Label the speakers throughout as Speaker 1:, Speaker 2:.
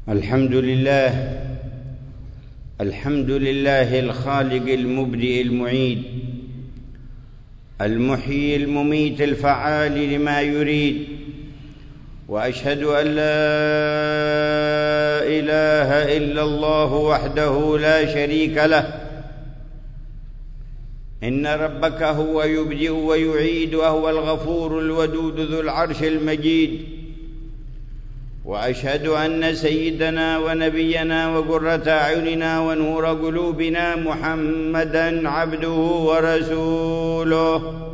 Speaker 1: الحمد لله الخالق المبدئ المعيد المحيي المميت الفعال لما يريد، وأشهد أن لا إله إلا الله وحده لا شريك له. إن ربك هو يبدئ ويعيد، وهو الغفور الودود ذو العرش المجيد. وأشهد أن سيدنا ونبينا وقرة أعيننا ونور قلوبنا محمدًا عبده ورسوله،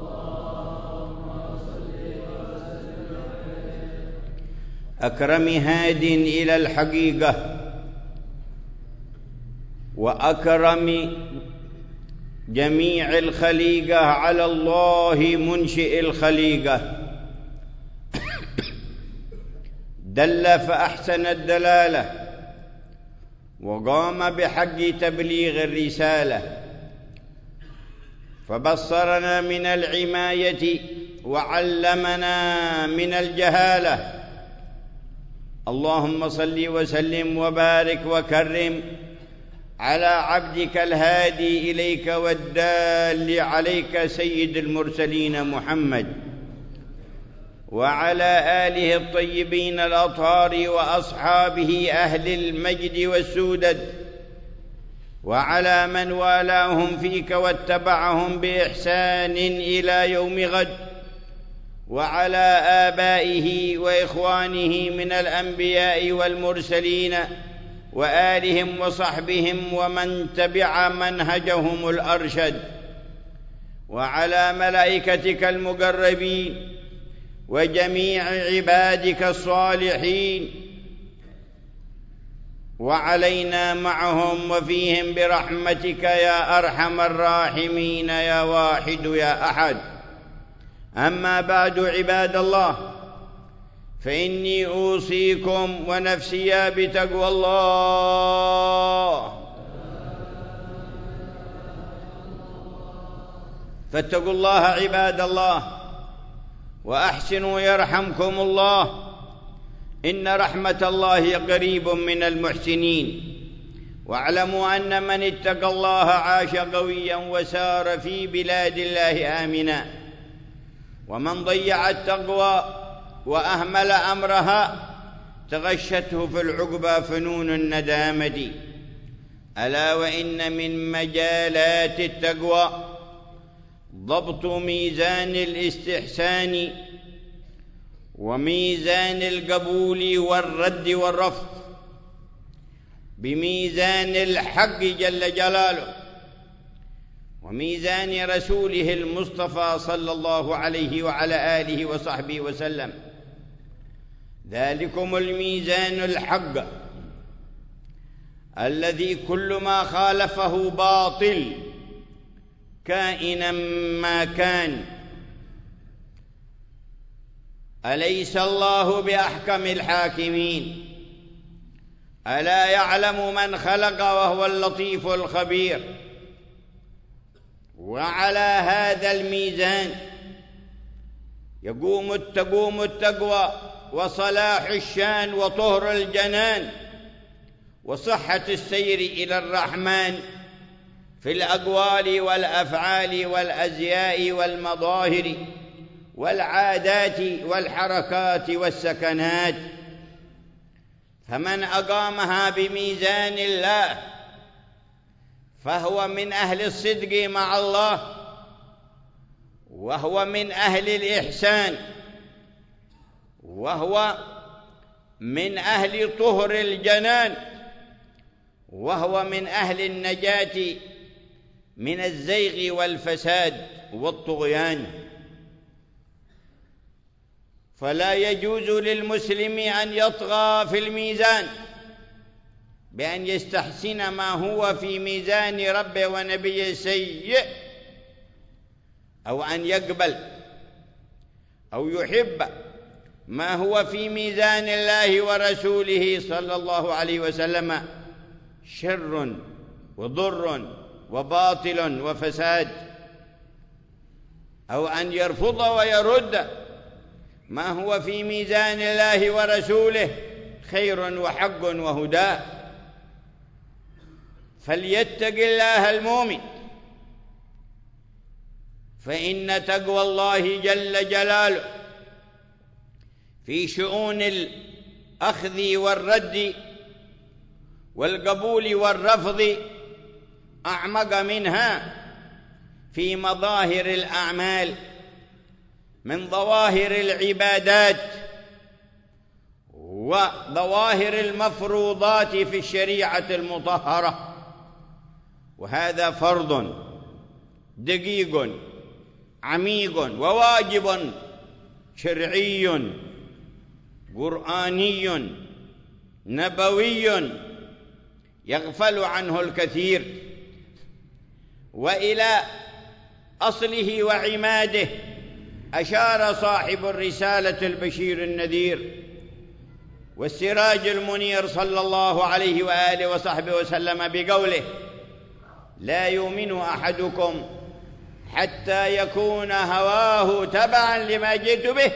Speaker 1: أكرم هاد إلى الحقيقة، وأكرم جميع الخليقة على الله منشئ الخليقة. دل فأحسن الدلالة، وقام بحق تبليغ الرسالة، فبصرنا من العماية وعلمنا من الجهالة. اللهم صل وسلم وبارك وكرم على عبدك الهادي إليك والدال عليك سيد المرسلين محمد، وعلى آله الطيبين الأطهار وأصحابه أهل المجد والسودد، وعلى من والاهم فيك واتبعهم بإحسان إلى يوم غد، وعلى آبائه وإخوانه من الأنبياء والمرسلين وآلهم وصحبهم ومن تبع منهجهم الأرشد، وعلى ملائكتك المقربين وجميع عبادك الصالحين، وعلينا معهم وفيهم برحمتك يا أرحم الراحمين يا واحد يا أحد. أما بعد، عباد الله، فإني أوصيكم ونفسي بتقوى الله. فاتقوا الله عباد الله، وأحسنوا يرحمكم الله. إن رحمة الله قريب من المحسنين. واعلموا أن من اتقى الله عاش قويا وسار في بلاد الله آمنا، ومن ضيع التقوى وأهمل أمرها تغشته في العقبى فنون الندامة. ألا وإن من مجالات التقوى ضبط ميزان الاستحسان، وميزان القبول والرد والرفض بميزان الحق جل جلاله، وميزان رسوله المصطفى صلى الله عليه وعلى آله وصحبه وسلم. ذلكم الميزان الحق الذي كل ما خالفه باطل كائنا ما كان. أليس الله بأحكم الحاكمين؟ ألا يعلم من خلق وهو اللطيف الخبير؟ وعلى هذا الميزان تقوم التقوى وصلاح الشان وطهر الجنان وصحة السير إلى الرحمن في الأقوال والأفعال والأزياء والمظاهر والعادات والحركات والسكنات. فمن أقامها بميزان الله فهو من أهل الصدق مع الله، وهو من أهل الإحسان، وهو من أهل طهر الجنان، وهو من أهل النجاة من الزيغ والفساد والطغيان. فلا يجوز للمسلم أن يطغى في الميزان بأن يستحسن ما هو في ميزان ربه ونبيه سيء، أو أن يقبل أو يحب ما هو في ميزان الله ورسوله صلى الله عليه وسلم شر وضر وباطل وفساد، أو أن يرفض ويرد ما هو في ميزان الله ورسوله خير وحق وهدى. فليتق الله المؤمن، فإن تقوى الله جل جلاله في شؤون الأخذ والرد والقبول والرفض أعمق منها في مظاهر الأعمال من ظواهر العبادات وظواهر المفروضات في الشريعة المطهرة. وهذا فرض دقيق عميق وواجب شرعي قرآني نبوي يغفل عنه الكثير. وإلى أصله وعماده أشار صاحب الرسالة البشير النذير والسراج المنير صلى الله عليه وآله وصحبه وسلم بقوله: لا يؤمن أحدكم حتى يكون هواه تبعا لما جئت به.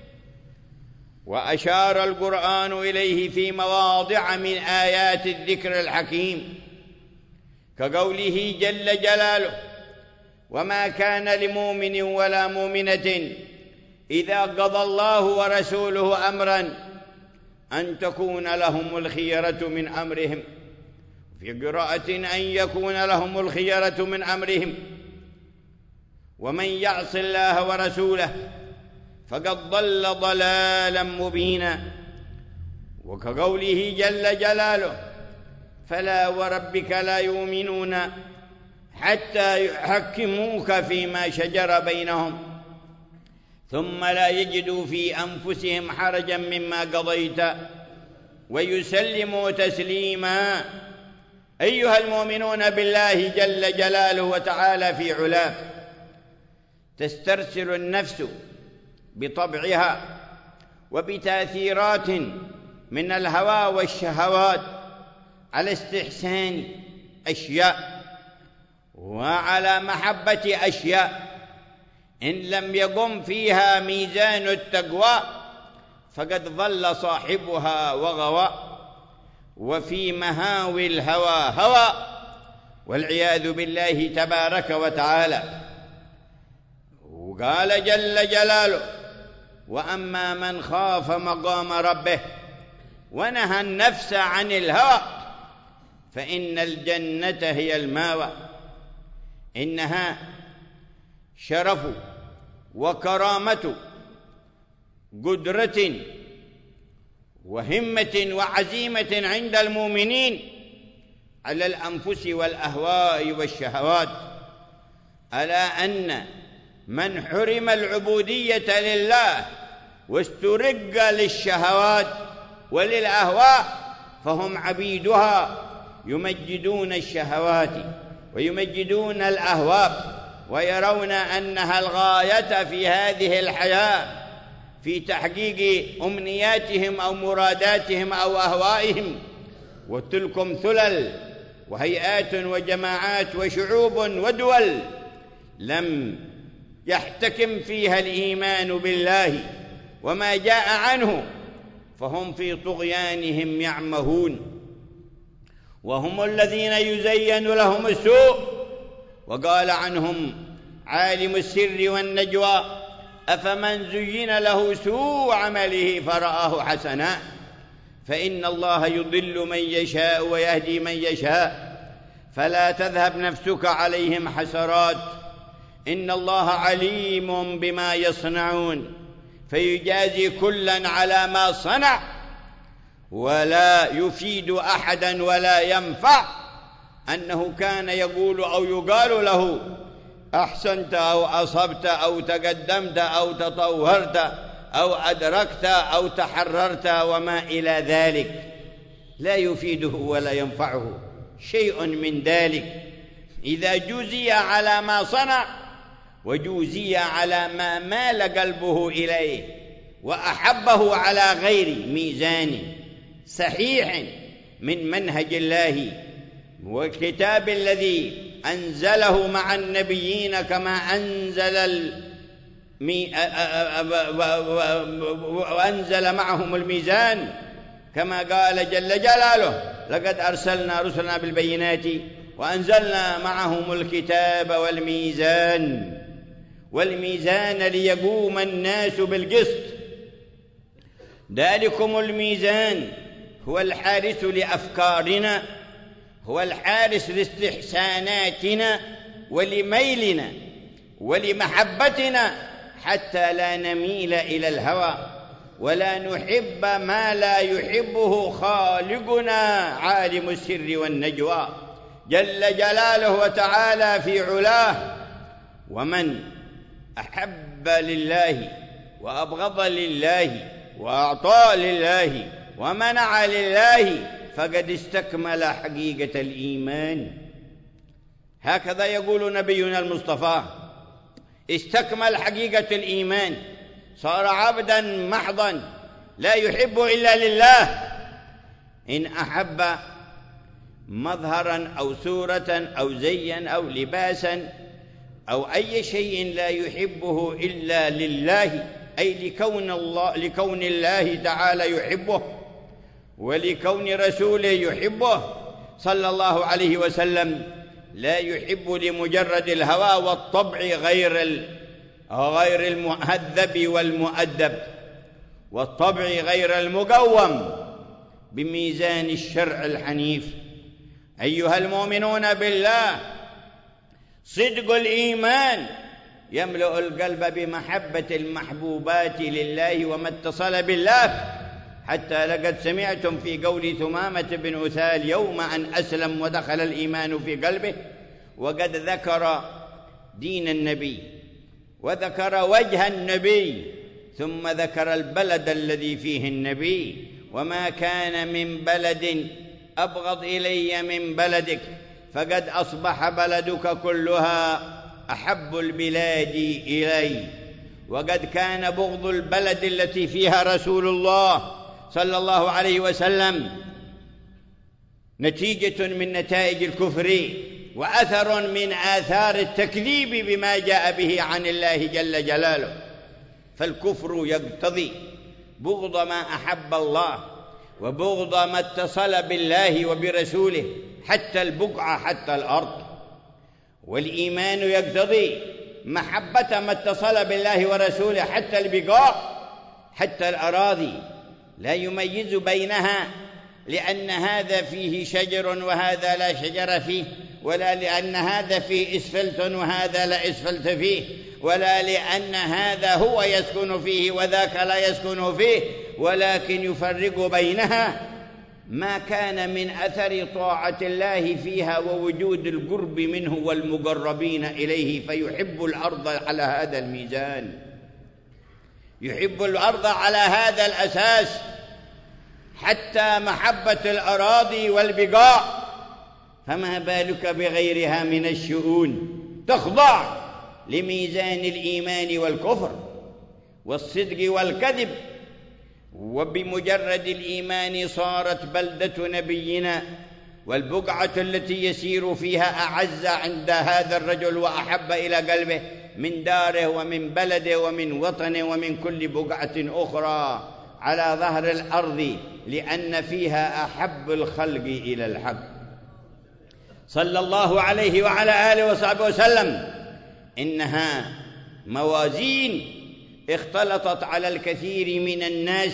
Speaker 1: وأشار القرآن إليه في مواضع من آيات الذكر الحكيم كقوله جل جلاله: وما كان لمؤمن ولا مؤمنة إذا قضى الله ورسوله أمرا أن تكون لهم الخيرة من أمرهم، في قراءة أن يكون لهم الخيرة من أمرهم، ومن يعص الله ورسوله فقد ضل ضلالا مبينا. وكقوله جل جلاله: فلا وربك لا يؤمنون حتى يحكموك فيما شجر بينهم ثم لا يجدوا في أنفسهم حرجا مما قضيت ويسلموا تسليما. أيها المؤمنون بالله جل جلاله وتعالى في علاه، تسترسل النفس بطبعها وبتأثيرات من الهوى والشهوات على استحسان أشياء وعلى محبة أشياء إن لم يقم فيها ميزان التقوى فقد ضل صاحبها وغوى، وفي مهاوي الهوى هوى، والعياذ بالله تبارك وتعالى. وقال جل جلاله: وأما من خاف مقام ربه ونهى النفس عن الهوى فإن الجنة هي الماوى. إنها شرف وكرامة قدرة وهمة وعزيمة عند المؤمنين على الأنفس والأهواء والشهوات، ألا أن من حرم العبودية لله واسترق للشهوات وللأهواء فهم عبيدها يمجدون الشهوات ويمجدون الأهواء ويرون أنها الغاية في هذه الحياة في تحقيق أمنياتهم أو مراداتهم أو أهوائهم. وتلكم ثلل وهيئات وجماعات وشعوب ودول لم يحتكم فيها الإيمان بالله وما جاء عنه، فهم في طغيانهم يعمهون، وهم الذين يزين لهم السوء. وقال عنهم عالم السر والنجوى: أفمن زين له سوء عمله فرآه حسنا فإن الله يضل من يشاء ويهدي من يشاء فلا تذهب نفسك عليهم حسرات إن الله عليم بما يصنعون فيجازي كلا على ما صنع ولا يفيد أحدا ولا ينفع أنه كان يقول أو يقال له أحسنت أو أصبت أو تقدمت أو تطورت أو أدركت أو تحررت وما إلى ذلك، لا يفيده ولا ينفعه شيء من ذلك إذا جوزي على ما صنع وجوزي على ما مال قلبه إليه وأحبه على غير ميزان صحيح من منهج الله والكتاب الذي أنزله مع النبيين، كما وأنزل معهم الميزان كما قال جل جلاله: لقد أرسلنا رسلنا بالبينات وأنزلنا معهم الكتاب والميزان ليقوم الناس بالقسط. ذلكم الميزان هو الحارس لأفكارنا، هو الحارس لاستحساناتنا ولميلنا ولمحبتنا، حتى لا نميل إلى الهوى ولا نحب ما لا يحبه خالقنا عالم السر والنجوى جل جلاله وتعالى في علاه: ومن أحب لله وأبغض لله وأعطى لله ومنع لله فقد استكمل حقيقة الإيمان. هكذا يقول نبينا المصطفى: استكمل حقيقة الإيمان، صار عبدا محضا لا يحب إلا لله. إن أحب مظهرا أو صورة أو زيا أو لباسا أو أي شيء لا يحبه إلا لله، أي لكون الله تعالى يحبه ولكون رسوله يحبه صلى الله عليه وسلم. لا يحب لمجرد الهوى والطبع غير المهذب والمؤدب، والطبع غير المقوم بميزان الشرع الحنيف. أيها المؤمنون بالله، صدق الإيمان يملأ القلب بمحبة المحبوبات لله وما اتصل بالله، حتى لقد سمعتم في قول ثمامة بن أثال يوم أن أسلم ودخل الإيمان في قلبه، وقد ذكر دين النبي وذكر وجه النبي ثم ذكر البلد الذي فيه النبي: وما كان من بلد أبغض إلي من بلدك فقد أصبح بلدك كلها أحب البلاد إلي. وقد كان بغض البلد التي فيها رسول الله صلى الله عليه وسلم نتيجة من نتائج الكفر وأثر من آثار التكذيب بما جاء به عن الله جل جلاله. فالكفر يقتضي بغض ما أحب الله وبغض ما اتصل بالله وبرسوله، حتى البقعة حتى الأرض. والإيمان يقتضي محبة ما اتصل بالله ورسوله، حتى البقاع حتى الأراضي، لا يميز بينها لأن هذا فيه شجر وهذا لا شجر فيه، ولا لأن هذا فيه إسفلت وهذا لا إسفلت فيه، ولا لأن هذا هو يسكن فيه وذاك لا يسكن فيه، ولكن يفرق بينها ما كان من أثر طاعة الله فيها ووجود القرب منه والمقربين إليه، فيحب الأرض على هذا الميزان، يحب الأرض على هذا الأساس، حتى محبة الأراضي والبقاع، فما بالك بغيرها من الشؤون تخضع لميزان الإيمان والكفر والصدق والكذب. وبمجرد الإيمان صارت بلدة نبينا والبقعة التي يسير فيها أعز عند هذا الرجل وأحب إلى قلبه من داره ومن بلده ومن وطنه ومن كل بقعة أخرى على ظهر الأرض، لأن فيها أحب الخلق إلى الحق صلى الله عليه وعلى آله وصحبه وسلم. إنها موازين اختلطت على الكثير من الناس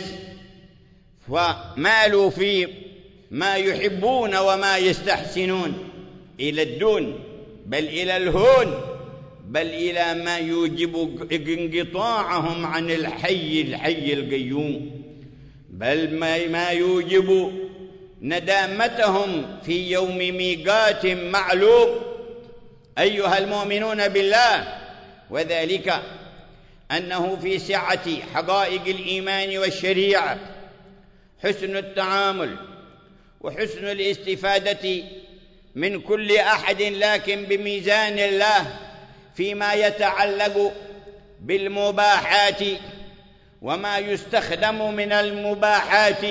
Speaker 1: فمالوا في ما يحبون وما يستحسنون إلى الدون، بل إلى الهون، بل إلى ما يوجب انقطاعهم عن الحي القيوم، بل ما يوجب ندامتهم في يوم ميقات معلوم. أيها المؤمنون بالله، وذلك أنه في سعة حقائق الإيمان والشريعة حسن التعامل وحسن الاستفادة من كل أحد، لكن بميزان الله فيما يتعلق بالمباحات وما يستخدم من المباحات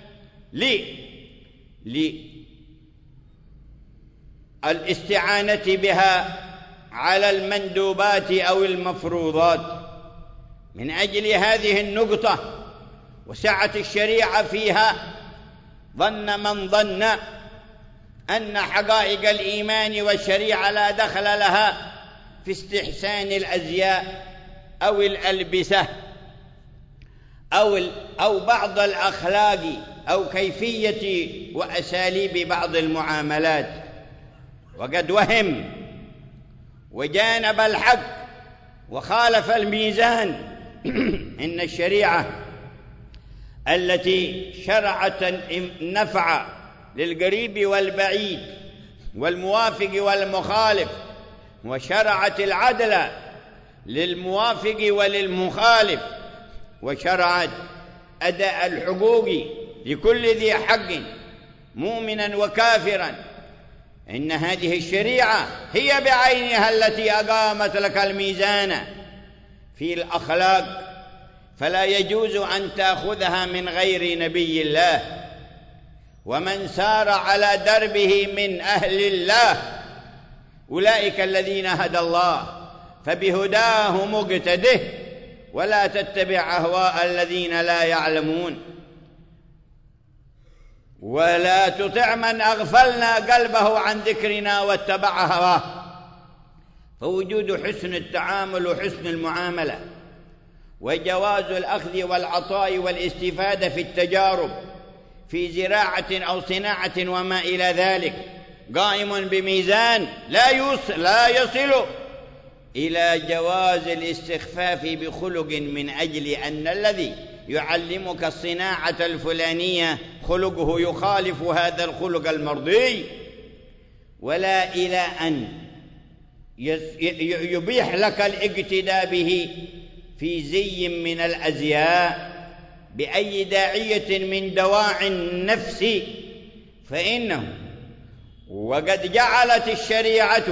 Speaker 1: للاستعانة بها على المندوبات أو المفروضات. من أجل هذه النقطة وسعة الشريعة فيها ظن من ظن أن حقائق الإيمان والشريعة لا دخل لها في استحسان الأزياء أو الألبسة أو بعض الأخلاق أو كيفية وأساليب بعض المعاملات، وقد وهم وجانب الحق وخالف الميزان. إن الشريعة التي شرعت النفع للقريب والبعيد والموافق والمخالف، وشرعت العدل للموافق وللمخالف، وشرعت أداء الحقوق لكل ذي حق مؤمنا وكافرا، إن هذه الشريعة هي بعينها التي أقامت لك الميزان في الأخلاق، فلا يجوز أن تأخذها من غير نبي الله. ومن سار على دربه من أهل الله أولئك الذين هدى الله، فبهداه مقتده، ولا تتبع أهواء الذين لا يعلمون، ولا تطع من أغفلنا قلبه عن ذكرنا واتبع هواه. فوجود حسن التعامل وحسن المعاملة وجواز الأخذ والعطاء والاستفادة في التجارب في زراعة أو صناعة وما إلى ذلك قائم بميزان لا يصل إلى جواز الاستخفاف بخلق من أجل أن الذي يعلمك الصناعة الفلانية خلقه يخالف هذا الخلق المرضي، ولا إلى أن يبيح لك الاقتداء به في زي من الأزياء بأي داعية من دواعي النفس، فإنه وقد جعلت الشريعة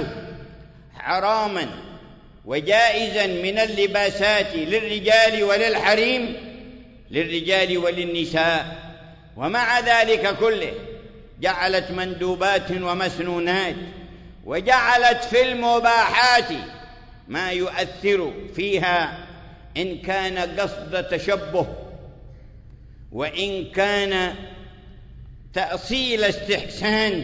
Speaker 1: حراما وجائزا من اللباسات للرجال وللحريم، للرجال وللنساء، ومع ذلك كله جعلت مندوبات ومسنونات، وجعلت في المباحات ما يؤثر فيها إن كان قصد تشبه وإن كان تأصيل استحسان،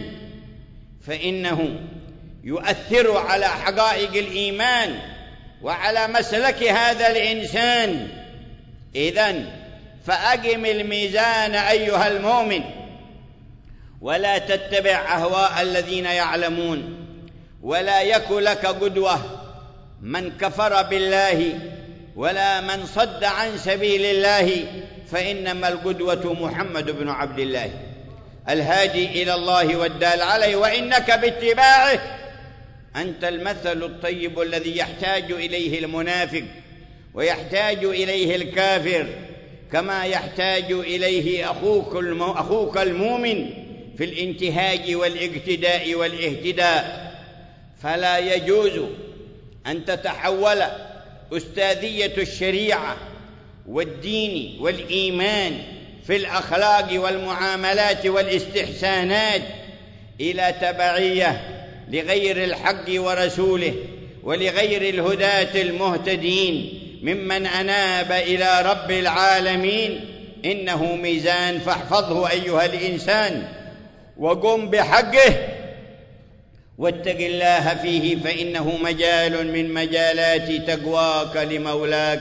Speaker 1: فإنه يؤثر على حقائق الإيمان وعلى مسلك هذا الإنسان. إذن فأقم الميزان أيها المؤمن، ولا تتبع أهواء الذين يعلمون، ولا يكن لك قدوة من كفر بالله ولا من صد عن سبيل الله، فإنما القدوة محمد بن عبد الله الهادي إلى الله والدال عليه، وإنك باتباعه أنت المثل الطيب الذي يحتاج إليه المنافق ويحتاج إليه الكافر، كما يحتاج إليه أخوك المؤمن في الانتهاج والاقتداء والاهتداء. فلا يجوز أن تتحول أستاذية الشريعة والدين والإيمان في الأخلاق والمعاملات والاستحسانات إلى تبعية لغير الحق ورسوله ولغير الهداة المهتدين ممن أناب إلى رب العالمين. إنه ميزان فاحفظه أيها الإنسان، وقم بحقه، واتق الله فيه، فإنه مجال من مجالات تقواك لمولاك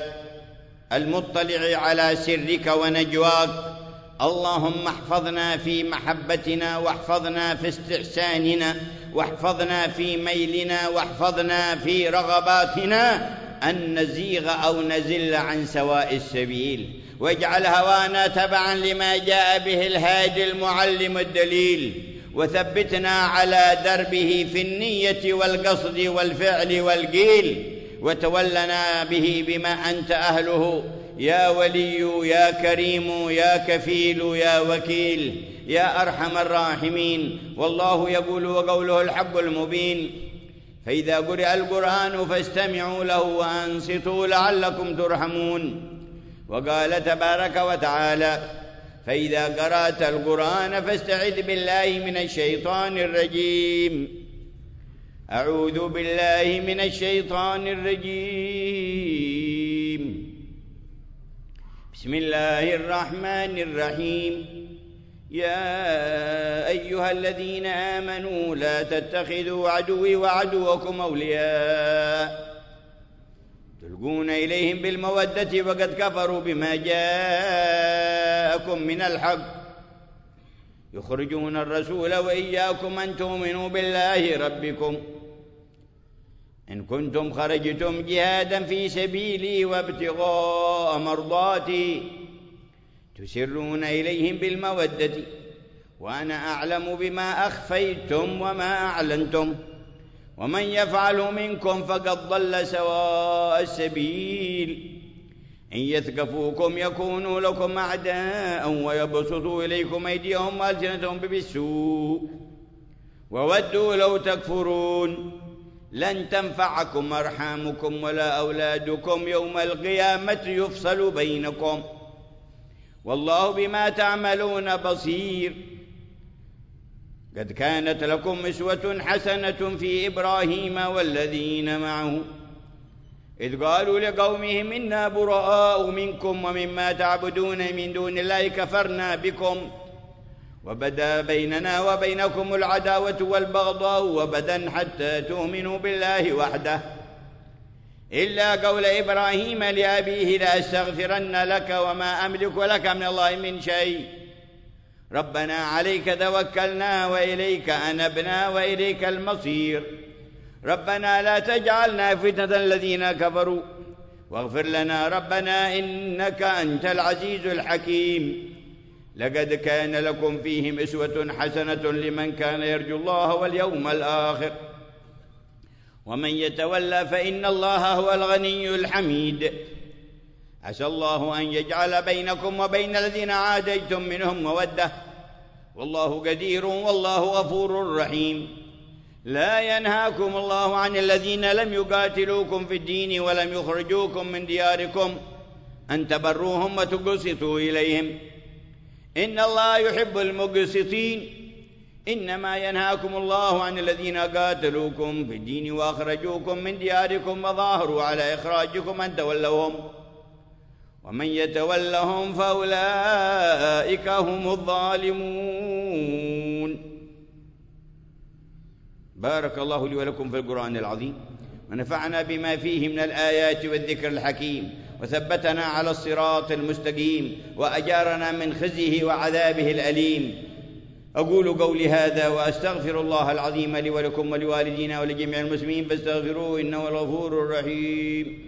Speaker 1: المطلع على سرك ونجواك. اللهم احفظنا في محبتنا، واحفظنا في استحساننا، واحفظنا في ميلنا، واحفظنا في رغباتنا أن نزيغ أو نزل عن سواء السبيل، واجعل هوانا تبعا لما جاء به الهادي المعلم الدليل، وثبتنا على دربه في النية والقصد والفعل والقيل، وتولنا به بما أنت أهله يا ولي يا كريم يا كفيل يا وكيل يا أرحم الراحمين. والله يقول وقوله الحق المبين: فإذا قرئ القرآن فاستمعوا له وأنصتوا لعلكم ترحمون. وقال تبارك وتعالى: فإذا قرأت القرآن فاستعذ بالله من الشيطان الرجيم. أعوذ بالله من الشيطان الرجيم. بسم الله الرحمن الرحيم. يا أيها الذين آمنوا لا تتخذوا عدوي وعدوكم أولياء تلقون إليهم بالمودة وقد كفروا بما جاءكم من الحق يخرجون الرسول وإياكم أن تؤمنوا بالله ربكم إن كنتم خرجتم جهادا في سبيلي وابتغاء مرضاتي تسرون إليهم بالمودة وأنا أعلم بما أخفيتم وما أعلنتم ومن يفعله منكم فقد ضل سواء السبيل إن يثقفوكم يكونوا لكم أعداء ويبسطوا إليكم أيديهم وألسنتهم بالسوء وودوا لو تكفرون لن تنفعكم أرحامكم ولا أولادكم يوم القيامة يفصل بينكم والله بما تعملون بصير. قد كانت لكم أسوة حسنة في إبراهيم والذين معه إذ قالوا لقومهم إنا براء منكم ومما تعبدون من دون الله كفرنا بكم وبدا بيننا وبينكم العداوة والبغضاء وبدا حتى تؤمنوا بالله وحده إلا قول إبراهيم لأبيه لأستغفرن لك وما أملك لك من الله من شيء ربنا عليك توكلنا وإليك أنبنا وإليك المصير ربنا لا تجعلنا فتنة الذين كفروا واغفر لنا ربنا إنك أنت العزيز الحكيم. لقد كان لكم فيهم أسوة حسنة لمن كان يرجو الله واليوم الآخر ومن يتولى فإن الله هو الغني الحميد. عسى الله أن يجعل بينكم وبين الذين عاديتم منهم مودة والله قدير والله غفور رحيم. لا ينهاكم الله عن الذين لم يقاتلوكم في الدين ولم يخرجوكم من دياركم أن تبروهم وتقسطوا إليهم إن الله يحب المقسطين. إنما ينهاكم الله عن الذين قاتلوكم في الدين وأخرجوكم من دياركم وظاهروا على إخراجكم أن تولوهم ومن يتولهم فأولئك هم الظالمون. بارك الله لي ولكم في القرآن العظيم ونفعنا بما فيه من الآيات والذكر الحكيم وثبتنا على الصراط المستقيم وأجارنا من خزيه وعذابه الأليم. أقول قولي هذا وأستغفر الله العظيم لي ولكم ولوالدينا ولجميع المسلمين فاستغفروه إنه الغفور الرحيم.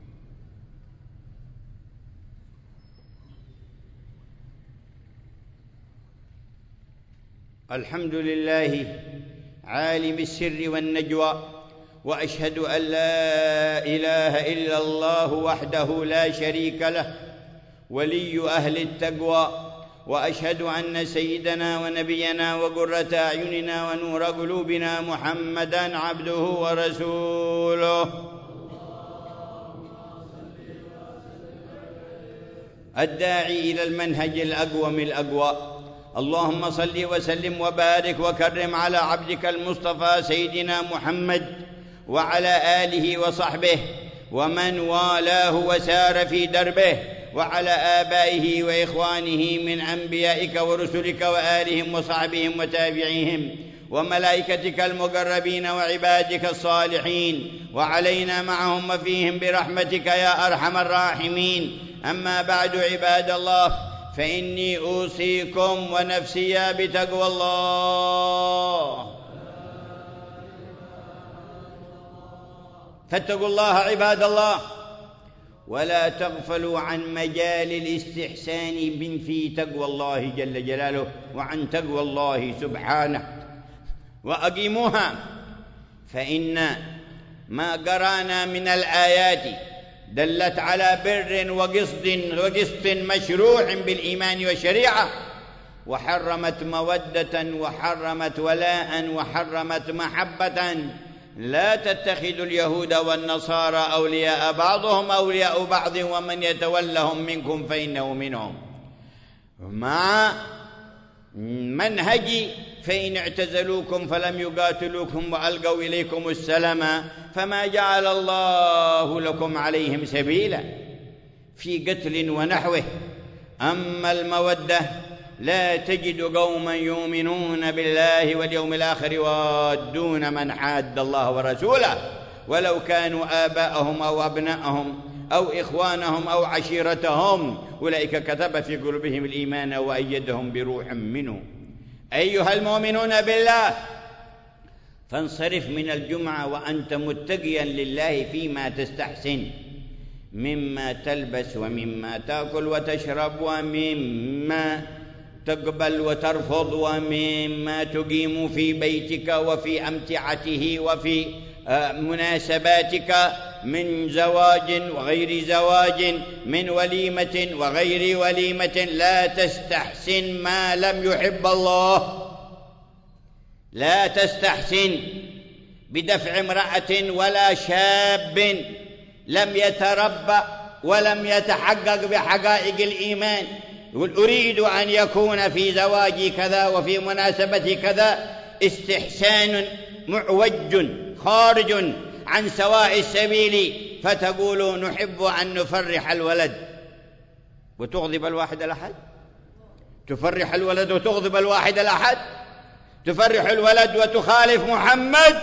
Speaker 1: الحمد لله عالم السر والنجوى وأشهد أن لا إله إلا الله وحده لا شريك له ولي أهل التقوى وأشهد أن سيدنا ونبينا وقرة أعيننا ونور قلوبنا محمدًا عبده ورسوله الداعي إلى المنهج الأقوم الأقوى. اللهم صل وسلم وبارك وكرم على عبدك المصطفى سيدنا محمد وعلى آله وصحبه ومن والاه وسار في دربه وعلى آبائه وإخوانه من أنبيائك ورسلك وآلهم وصحبهم وتابعيهم وملائكتك المقربين وعبادك الصالحين وعلينا معهم وفيهم برحمتك يا أرحم الراحمين. أما بعد عباد الله فإني أوصيكم ونفسي بتقوى الله. فاتقوا الله عباد الله ولا تغفلوا عن مجال الاستحسان في تقوى الله جل جلاله وعن تقوى الله سبحانه وأقيموها فإن ما قرأنا من الآيات دلت على بر وقسط مشروع بالإيمان والشريعة وحرمت مودة وحرمت ولاء وحرمت محبة. لا تتخذوا اليهود والنصارى أولياء بعضهم أولياء بعض ومن يتولهم منكم فإنه منهم مع منهج فإن اعتزلوكم فلم يقاتلوكم وألقوا إليكم السلام فما جعل الله لكم عليهم سبيلا في قتل ونحوه. أما المودة لا تجد قوما يؤمنون بالله واليوم الآخر يوادون من حاد الله ورسوله ولو كانوا آباءهم أو أبناءهم أو إخوانهم أو عشيرتهم أولئك كتب في قلوبهم الإيمان وأيدهم بروح منه. أيها المؤمنون بالله، فانصرف من الجمعة وأنت متقيا لله فيما تستحسن مما تلبس ومما تأكل وتشرب ومما تقبل وترفض ومما تقيم في بيتك وفي أمتعته وفي مناسباتك من زواج وغير زواج، من وليمة وغير وليمة. لا تستحسن ما لم يحب الله. لا تستحسن بدفع امرأة ولا شاب لم يتربى ولم يتحقق بحقائق الإيمان يقول أريد أن يكون في زواجي كذا وفي مناسبتي كذا، استحسان معوج خارج عن سواء السبيل، فتقول نحب أن نفرح الولد وتغضب الواحد الأحد. تفرح الولد وتغضب الواحد الأحد، تفرح الولد وتخالف محمد.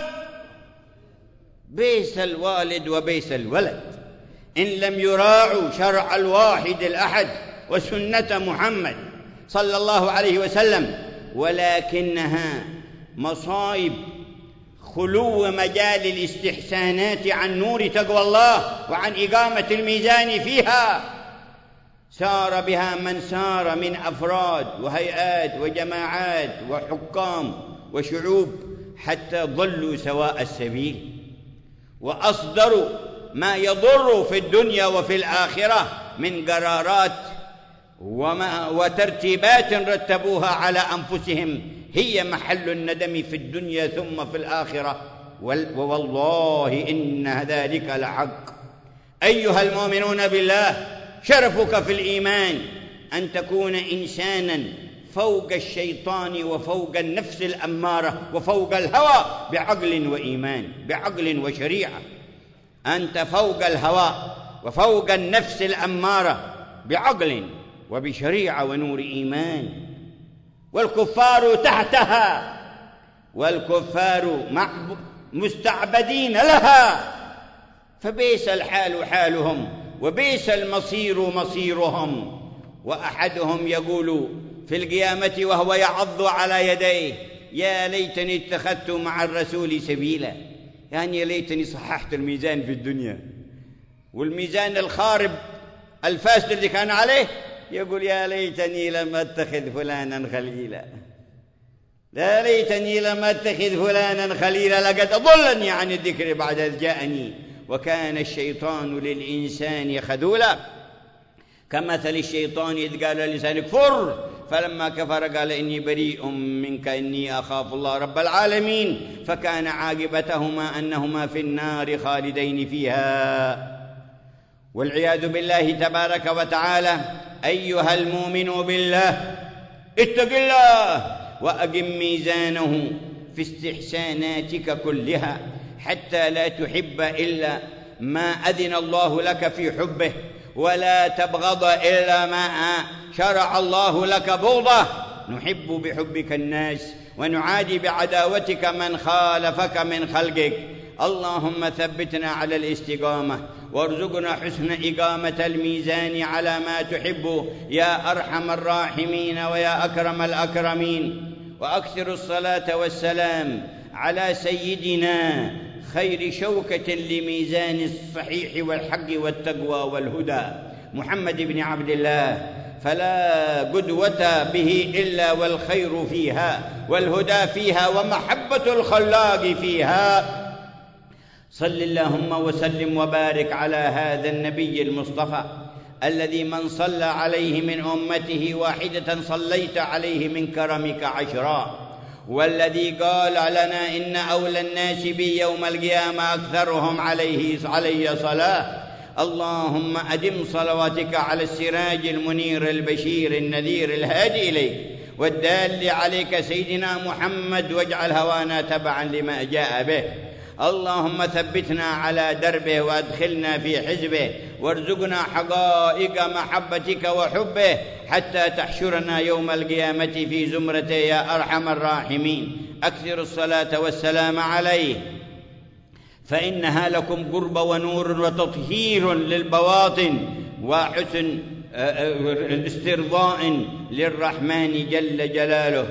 Speaker 1: بئس الوالد وبئس الولد إن لم يراعوا شرع الواحد الأحد وسنة محمد صلى الله عليه وسلم. ولكنها مصائب خلو مجال الاستحسانات عن نور تقوى الله وعن إقامة الميزان فيها. سار بها من سار من أفراد وهيئات وجماعات وحكام وشعوب حتى ضلوا سواء السبيل وأصدروا ما يضر في الدنيا وفي الآخرة من قرارات وترتيبات رتبوها على أنفسهم هي محل الندم في الدنيا ثم في الآخرة، ووالله إن ذلك لحق. أيها المؤمنون بالله، شرفك في الإيمان أن تكون إنسانا فوق الشيطان وفوق النفس الأمارة وفوق الهوى بعقل وإيمان، بعقل وشريعة. أنت فوق الهوى وفوق النفس الأمارة بعقل وبشريعة ونور إيمان، والكفار تحتها، والكفار مستعبدين لها. فبئس الحال حالهم وبئس المصير مصيرهم. وأحدهم يقول في القيامة وهو يعض على يديه: يا ليتني اتخذت مع الرسول سبيلا. يعني يا ليتني صححت الميزان في الدنيا، والميزان الخارب الفاسد اللي كان عليه يقول: يا ليتني لم أتخذ فلانا خليلا، يا ليتني لم أتخذ فلانا خليلا، لقد أضلني عن الذكر بعد إذ جاءني، وكان الشيطان للإنسان خذولا. كمثل الشيطان إذ قال للإنسان كفر فلما كفر قال إني بريء منك إني أخاف الله رب العالمين، فكان عاقبتهما أنهما في النار خالدين فيها، والعياذ بالله تبارك وتعالى. أيها المؤمن بالله، اتق الله وأقم ميزانه في استحساناتك كلها حتى لا تحب إلا ما أذن الله لك في حبه، ولا تبغض إلا ما شرع الله لك بغضه. نحب بحبك الناس ونعادي بعداوتك من خالفك من خلقك. اللهم ثبتنا على الاستقامة وارزقنا حسن إقامة الميزان على ما تحب يا أرحم الراحمين ويا أكرم الأكرمين. وأكثر الصلاة والسلام على سيدنا خير شوكة لميزان الصحيح والحق والتقوى والهدى، محمد بن عبد الله، فلا قدوة به إلا والخير فيها والهدى فيها ومحبة الخلاق فيها. صل اللهم وسلم وبارك على هذا النبي المصطفى الذي من صلى عليه من أمته واحدة صليت عليه من كرمك عشرا، والذي قال لنا إن أولى الناس بي يوم القيامة أكثرهم علي صلاة. اللهم أدم صلواتك على السراج المنير البشير النذير الهادي إليك والدال عليك سيدنا محمد، واجعل هوانا تبعا لما جاء به. اللهم ثبتنا على دربه وأدخلنا في حزبه، وارزقنا حقائق محبتك وحبه حتى تحشرنا يوم القيامة في زمرته يا أرحم الراحمين. أكثر الصلاة والسلام عليه، فإنها لكم قرب ونور وتطهير للبواطن وحسن استرضاء للرحمن جل جلاله.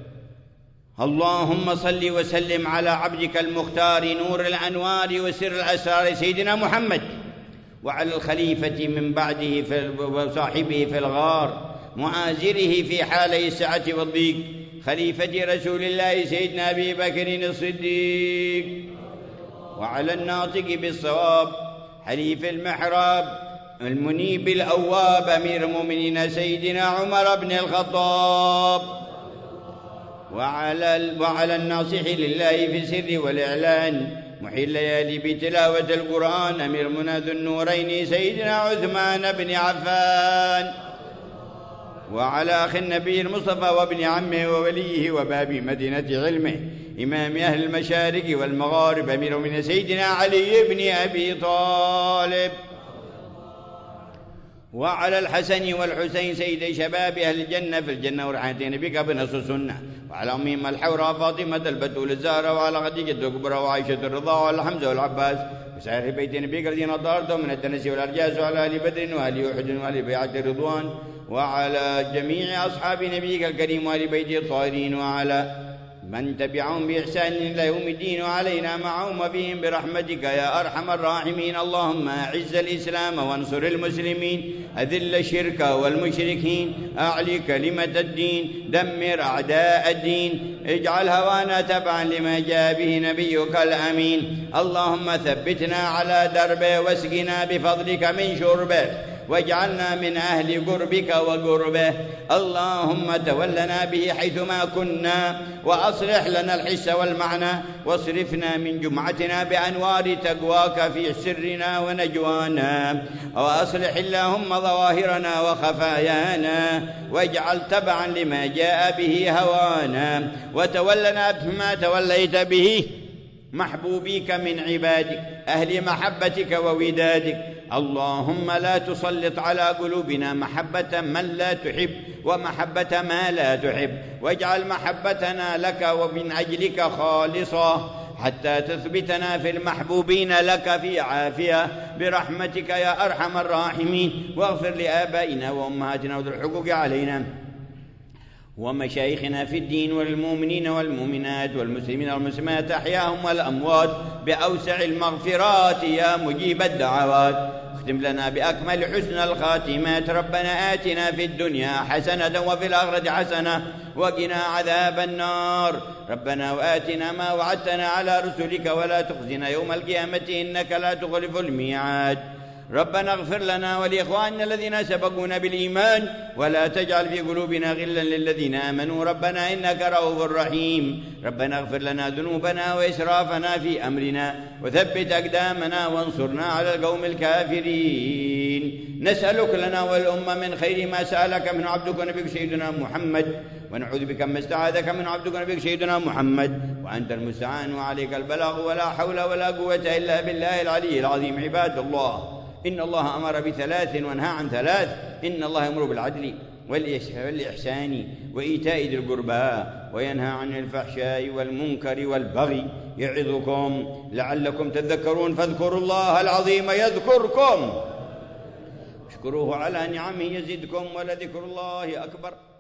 Speaker 1: اللهم صل وسلم على عبدك المختار نور الأنوار وسر الأسرار سيدنا محمد، وعلى الخليفة من بعده وصاحبه في الغار، مؤازره في حالي السعة والضيق، خليفة رسول الله سيدنا أبي بكر الصديق، وعلى الناطق بالصواب حليف المحراب المنيب الأواب أمير المؤمنين سيدنا عمر بن الخطاب، وعلى الناصح لله في السر والإعلان محيي الليالي بتلاوة القرآن أمير مناذ النورين سيدنا عثمان بن عفان، وعلى أخي النبي المصطفى وابن عمه ووليه وباب مدينة علمه إمام أهل المشارق والمغارب أمير من سيدنا علي بن أبي طالب، وعلى الحسن والحسين سيدي شباب أهل الجنة في الجنة ورحمتين بك بنص السنة، وعلى أمهم الحوراء فاطمة البتول الزهراء، وعلى خديجة الكبرى وعائشة الرضا، وعلى حمزة والعباس وسائر بيت نبيك الذين طارتهم من الدنس والأرجاس، وعلى آل بدر وآل أحد وآل بيعة الرضوان، وعلى جميع أصحاب نبيك الكريم وآل بيته الطاهرين، وعلى من تبعهم بإحسان إلى يوم الدين، وعلينا معهم وبهم برحمتك يا أرحم الراحمين. اللهم أعز الإسلام وانصر المسلمين، أذل الشرك والمشركين، أعلي كلمة الدين، دمر أعداء الدين، اجعل هوانا تبعا لما جاء به نبيك الأمين. اللهم ثبتنا على دربه واسقنا بفضلك من شربه، واجعلنا من أهل قربك وقربه. اللهم تولنا به حيثما كنا، وأصلح لنا الحس والمعنى، واصرفنا من جمعتنا بأنوار تقواك في سرنا ونجوانا، وأصلح اللهم ظواهرنا وخفايانا، واجعل تبعا لما جاء به هوانا، وتولنا بما توليت به محبوبيك من عبادك أهل محبتك وودادك. اللهم لا تسلط على قلوبنا محبة من لا تحب ومحبة ما لا تحب، واجعل محبتنا لك ومن أجلك خالصة حتى تثبتنا في المحبوبين لك في عافية برحمتك يا أرحم الراحمين. واغفر لآبائنا وأمهاتنا وذو الحقوق علينا ومشايخنا في الدين والمؤمنين والمؤمنات والمسلمين والمسلمات أحياهم والأموات بأوسع المغفرات يا مجيب الدعوات. اختم لنا بأكمل حسن الخاتمات. ربنا آتنا في الدنيا حسنة وفي الآخرة حسنة وقنا عذاب النار. ربنا وآتنا ما وعدتنا على رسلك ولا تخزنا يوم القيامة إنك لا تخلف الميعاد. ربنا اغفر لنا ولإخواننا الذين سبقونا بالإيمان ولا تجعل في قلوبنا غلا للذين آمنوا ربنا إنك رؤوف رحيم. ربنا اغفر لنا ذنوبنا وإسرافنا في أمرنا وثبت أقدامنا وانصرنا على القوم الكافرين. نسألك لنا والأمة من خير ما سألك من عبدك ونبيك سيدنا محمد، ونعوذ بك ما استعاذك من عبدك ونبيك سيدنا محمد، وأنت المستعان وعليك البلاغ ولا حول ولا قوة إلا بالله العلي العظيم. عباد الله، إن الله أمر بثلاث ونهى عن ثلاث. إن الله يأمر بالعدل والإحسان وإيتاء ذي القربى وينهى عن الفحشاء والمنكر والبغي يعظكم لعلكم تذكرون. فاذكروا الله العظيم يذكركم، اشكروه على نعمه يزدكم، ولذكر الله أكبر.